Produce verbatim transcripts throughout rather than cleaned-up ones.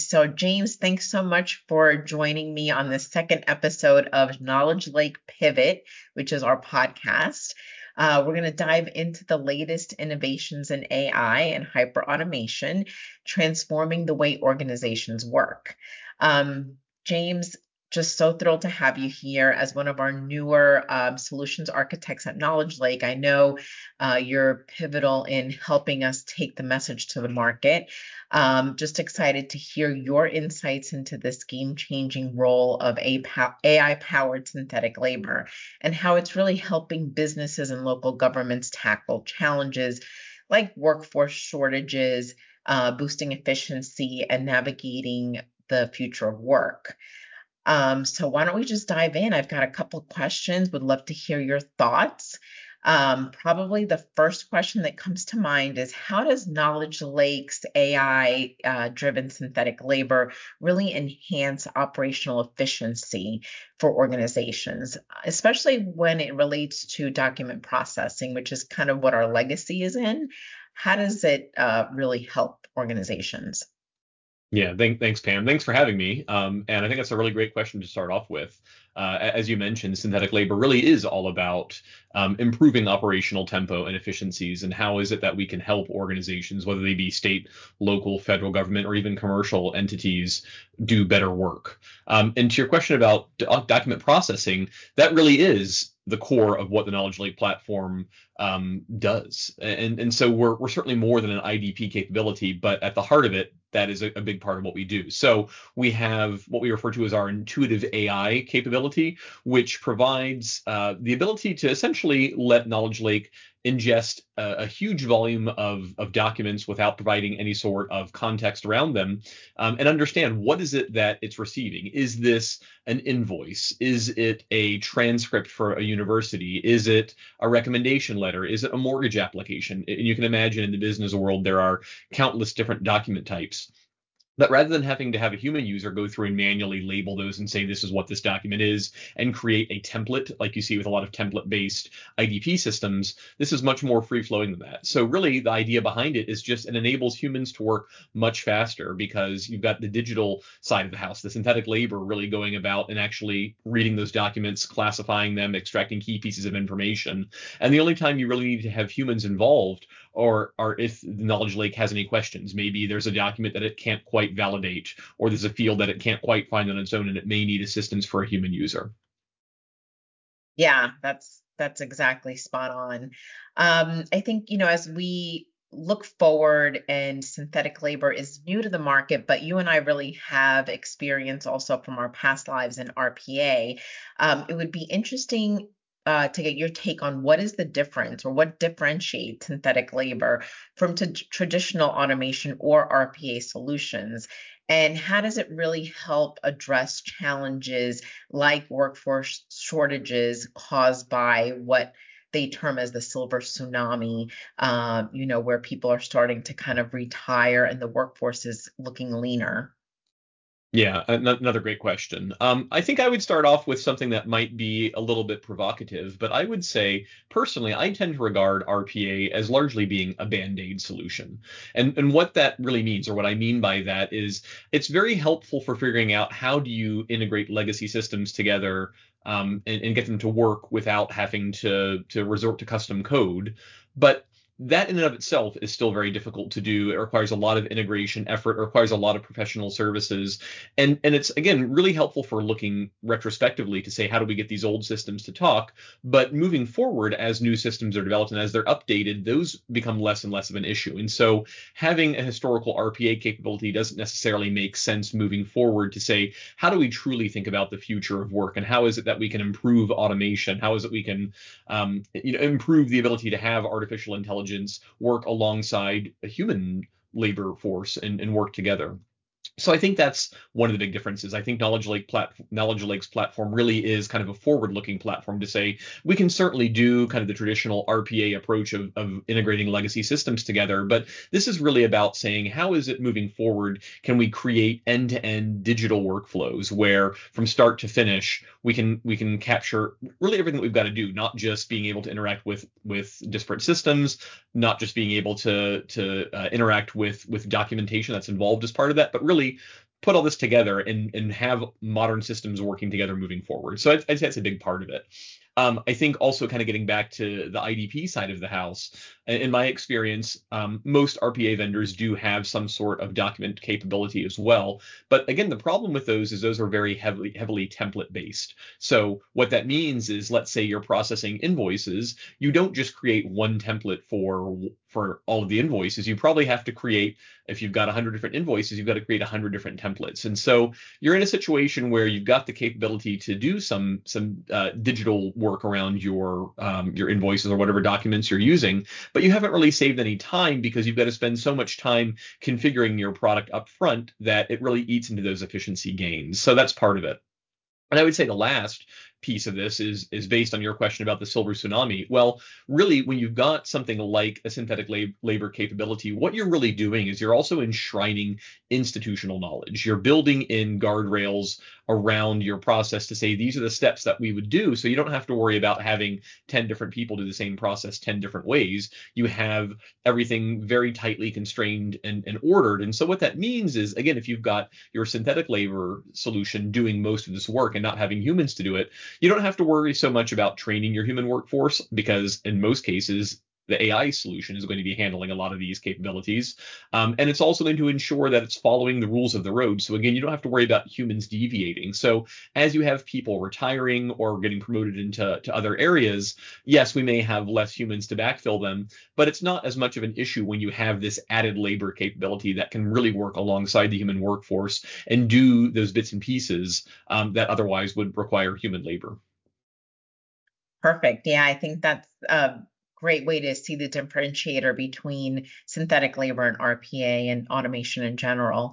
So, James, thanks so much for joining me on the second episode of Knowledge Lake Pivot, which is our podcast. Uh, we're going to dive into the latest innovations in A I and hyperautomation, transforming the way organizations work. Um, James, just so thrilled to have you here as one of our newer um, solutions architects at Knowledge Lake. I know uh, you're pivotal in helping us take the message to the market. Um, just excited to hear your insights into this game-changing role of A I-powered synthetic labor and how it's really helping businesses and local governments tackle challenges like workforce shortages, uh, boosting efficiency, and navigating the future of work. Um, so why don't we just dive in? I've got a couple questions. Would love to hear your thoughts. Um, probably the first question that comes to mind is how does Knowledge Lake's A I uh, driven synthetic labor really enhance operational efficiency for organizations, especially when it relates to document processing, which is kind of what our legacy is in? How does it uh, really help organizations? Yeah, thank, thanks, Pam. Thanks for having me. Um, and I think that's a really great question to start off with. Uh, as you mentioned, synthetic labor really is all about um, improving operational tempo and efficiencies. And how is it that we can help organizations, whether they be state, local, federal government, or even commercial entities, do better work? Um, and to your question about do- document processing, that really is the core of what the Knowledge Lake platform um, does. And and so we're we're certainly more than an I D P capability, but at the heart of it, that is a, a big part of what we do. So we have what we refer to as our intuitive A I capability, which provides uh, the ability to essentially let Knowledge Lake ingest a, a huge volume of, of documents without providing any sort of context around them, um, and understand what is it that it's receiving. Is this an invoice? Is it a transcript for a university? Is it a recommendation letter? Is it a mortgage application? And you can imagine in the business world, there are countless different document types. But rather than having to have a human user go through and manually label those and say this is what this document is and create a template like you see with a lot of template-based I D P systems, this is much more free-flowing than that. So really the idea behind it is just it enables humans to work much faster because you've got the digital side of the house, the synthetic labor really going about and actually reading those documents, classifying them, extracting key pieces of information. And the only time you really need to have humans involved or or if the Knowledge Lake has any questions. Maybe there's a document that it can't quite validate, or there's a field that it can't quite find on its own, and it may need assistance for a human user. Yeah, that's that's exactly spot on. Um, I think, you know, as we look forward and synthetic labor is new to the market, but you and I really have experience also from our past lives in R P A. Um, it would be interesting uh, to get your take on what is the difference or what differentiates synthetic labor from t- traditional automation or R P A solutions, and how does it really help address challenges like workforce shortages caused by what they term as the silver tsunami, um, you know, where people are starting to kind of retire and the workforce is looking leaner. Yeah, an- another great question. Um, I think I would start off with something that might be a little bit provocative, but I would say personally, I tend to regard R P A as largely being a band-aid solution. And and what that really means, or what I mean by that, is it's very helpful for figuring out how do you integrate legacy systems together um, and, and get them to work without having to to resort to custom code. But that in and of itself is still very difficult to do. It requires a lot of integration effort, it requires a lot of professional services. And and it's again really helpful for looking retrospectively to say how do we get these old systems to talk, but moving forward as new systems are developed and as they're updated, those become less and less of an issue. And so having a historical R P A capability doesn't necessarily make sense moving forward to say how do we truly think about the future of work and how is it that we can improve automation? How is it we can um, you know improve the ability to have artificial intelligence work alongside a human labor force and, and work together? So I think that's one of the big differences. I think Knowledge Lake plat- Knowledge Lake's platform really is kind of a forward-looking platform to say we can certainly do kind of the traditional R P A approach of, of integrating legacy systems together, but this is really about saying how is it moving forward? Can we create end-to-end digital workflows where from start to finish we can we can capture really everything that we've got to do, not just being able to interact with with disparate systems, not just being able to to uh, interact with with documentation that's involved as part of that, but really put all this together and and have modern systems working together moving forward. So I'd, I'd say that's a big part of it. Um, I think also kind of getting back to the I D P side of the house, in my experience, um, most R P A vendors do have some sort of document capability as well. But again, the problem with those is those are very heavily heavily template based. So what that means is, let's say you're processing invoices, you don't just create one template for for all of the invoices. You probably have to create, if you've got one hundred different invoices, you've got to create one hundred different templates. And so you're in a situation where you've got the capability to do some some uh, digital work around your um, your invoices or whatever documents you're using, but you haven't really saved any time because you've got to spend so much time configuring your product up front that it really eats into those efficiency gains. So that's part of it. And I would say the last piece of this is is based on your question about the silver tsunami. Well, really, when you've got something like a synthetic lab- labor capability, what you're really doing is you're also enshrining institutional knowledge. You're building in guardrails around your process to say these are the steps that we would do. So you don't have to worry about having ten different people do the same process ten different ways. You have everything very tightly constrained and, and ordered. And so what that means is, again, if you've got your synthetic labor solution doing most of this work and not having humans to do it, you don't have to worry so much about training your human workforce, because in most cases, the A I solution is going to be handling a lot of these capabilities. Um, and it's also going to ensure that it's following the rules of the road. So again, you don't have to worry about humans deviating. So as you have people retiring or getting promoted into to other areas, yes, we may have less humans to backfill them, but it's not as much of an issue when you have this added labor capability that can really work alongside the human workforce and do those bits and pieces um, that otherwise would require human labor. Perfect. Yeah, I think that's a great way to see the differentiator between synthetic labor and R P A and automation in general.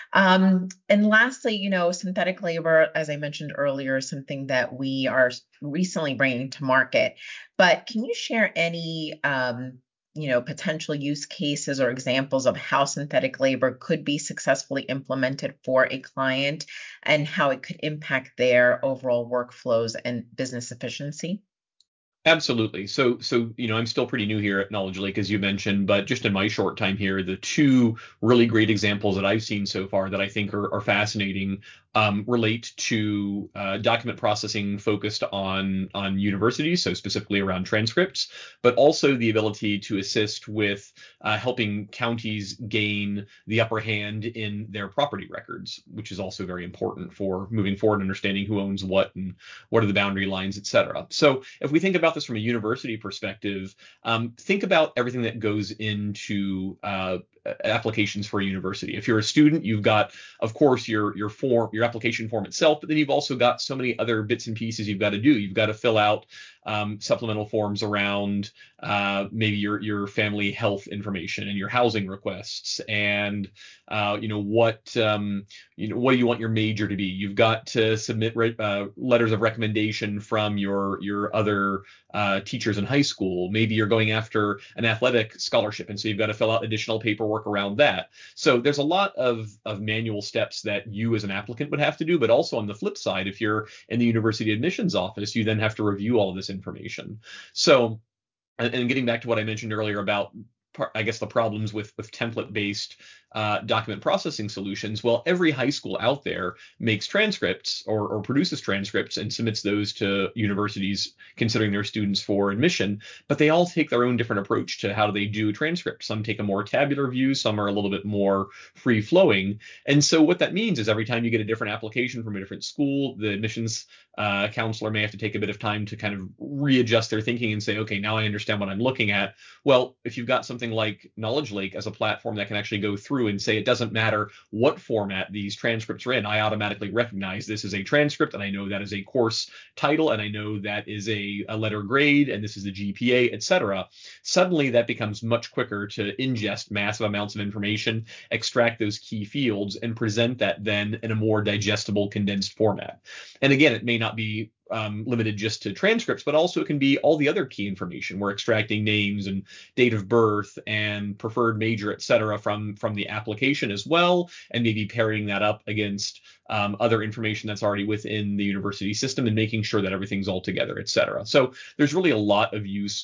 Um, and lastly, you know, synthetic labor, as I mentioned earlier, is something that we are recently bringing to market. But can you share any, um, you know, potential use cases or examples of how synthetic labor could be successfully implemented for a client and how it could impact their overall workflows and business efficiency? Absolutely. So, so you know, I'm still pretty new here at Knowledge Lake, as you mentioned, but just in my short time here, the two really great examples that I've seen so far that I think are, are fascinating um, relate to uh, document processing focused on on universities, so specifically around transcripts, but also the ability to assist with uh, helping counties gain the upper hand in their property records, which is also very important for moving forward, understanding who owns what and what are the boundary lines, et cetera. So if we think about this from a university perspective, um, think about everything that goes into uh, applications for a university. If you're a student, you've got, of course, your your form, your application form itself, but then you've also got so many other bits and pieces you've got to do. You've got to fill out um, supplemental forms around uh, maybe your your family health information and your housing requests, and uh, you know what um, you know what do you want your major to be. You've got to submit re- uh, letters of recommendation from your your other uh, teachers in high school. Maybe you're going after an athletic scholarship, and so you've got to fill out additional paperwork around that. So there's a lot of of manual steps that you as an applicant would have to do, but also on the flip side, if you're in the university admissions office, you then have to review all of this information. So, and, and getting back to what I mentioned earlier about, I guess, the problems with with template-based uh, document processing solutions. Well, every high school out there makes transcripts or, or produces transcripts and submits those to universities considering their students for admission, but they all take their own different approach to how do they do transcripts. Some take a more tabular view, some are a little bit more free-flowing. And so what that means is every time you get a different application from a different school, the admissions uh, counselor may have to take a bit of time to kind of readjust their thinking and say, okay, now I understand what I'm looking at. Well, if you've got something like Knowledge Lake as a platform that can actually go through and say it doesn't matter what format these transcripts are in, I automatically recognize this is a transcript, and I know that is a course title, and I know that is a, a letter grade, and this is the G P A, et cetera. Suddenly that becomes much quicker to ingest massive amounts of information, extract those key fields, and present that then in a more digestible, condensed format. And again, it may not be Um, limited just to transcripts, but also it can be all the other key information. We're extracting names and date of birth and preferred major, et cetera, from from the application as well, and maybe pairing that up against um, other information that's already within the university system and making sure that everything's all together, et cetera. So there's really a lot of use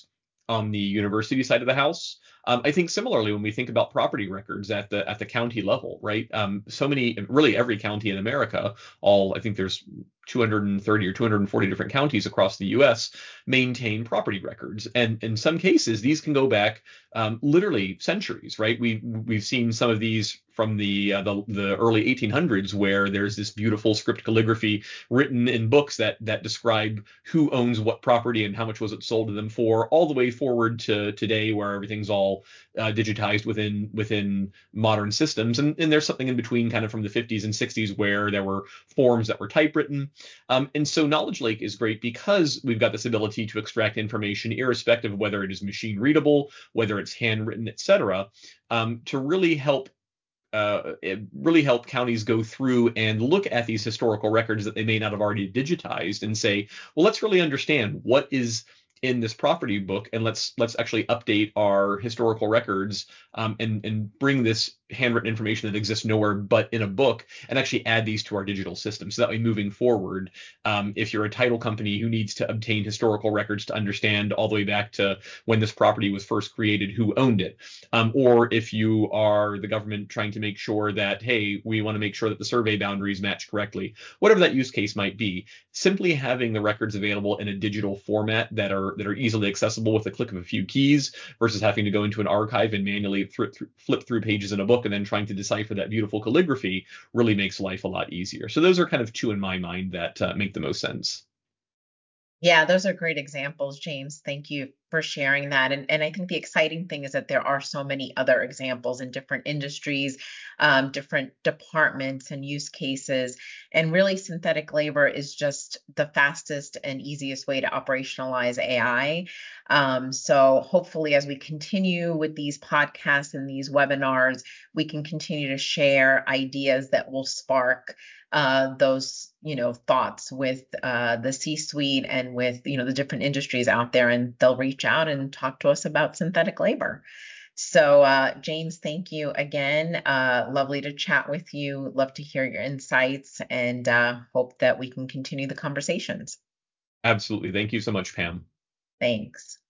on the university side of the house. Um, I think similarly when we think about property records at the at the county level, right? Um, so many, really every county in America, all I think there's two hundred thirty or two hundred forty different counties across the U S maintain property records, and in some cases these can go back um, literally centuries, right? We we've seen some of these from the, uh, the the early eighteen hundreds where there's this beautiful script calligraphy written in books that that describe who owns what property and how much was it sold to them for, all the way forward to today where everything's all uh, digitized within within modern systems. And, and there's something in between, kind of from the fifties and sixties, where there were forms that were typewritten. Um, and so Knowledge Lake is great because we've got this ability to extract information irrespective of whether it is machine readable, whether it's handwritten, et cetera, um, to really help uh, really help counties go through and look at these historical records that they may not have already digitized and say, well, let's really understand what is in this property book, and let's let's actually update our historical records, um, and and bring this handwritten information that exists nowhere but in a book, and actually add these to our digital system. So that way, moving forward, um, if you're a title company who needs to obtain historical records to understand all the way back to when this property was first created, who owned it, um, or if you are the government trying to make sure that, hey, we want to make sure that the survey boundaries match correctly, whatever that use case might be, simply having the records available in a digital format that are that are easily accessible with a click of a few keys versus having to go into an archive and manually th- th- flip through pages in a book and then trying to decipher that beautiful calligraphy really makes life a lot easier. So those are kind of two in my mind that uh, make the most sense. Yeah, those are great examples, James. Thank you for sharing that. And, and I think the exciting thing is that there are so many other examples in different industries, um, different departments and use cases. And really, synthetic labor is just the fastest and easiest way to operationalize A I. Um, so hopefully, as we continue with these podcasts and these webinars, we can continue to share ideas that will spark uh, those, you know, thoughts with uh, the C-suite and with, you know, the different industries out there, and they'll reach out and talk to us about synthetic labor. So, uh, James, thank you again. Uh, lovely to chat with you. Love to hear your insights, and uh, hope that we can continue the conversations. Absolutely. Thank you so much, Pam. Thanks.